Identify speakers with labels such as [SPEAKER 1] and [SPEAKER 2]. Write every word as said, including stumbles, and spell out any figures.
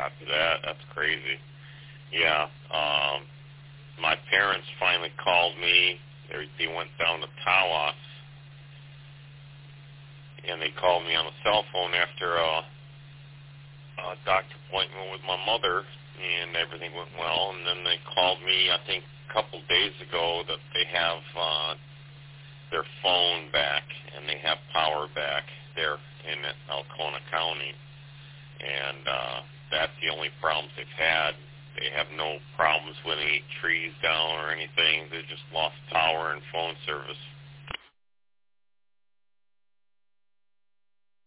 [SPEAKER 1] Copy that. That's crazy. Yeah. Um, my parents finally called me. They, they went down to Tawas, and they called me on the cell phone after a, a doctor appointment with my mother, and everything went well. And then they called me, I think, a couple days ago that they have uh, their phone back, and they have power back there in Alcona County. And uh, that's the only problems they've had. They have no problems with any trees down or anything. They just lost power and phone service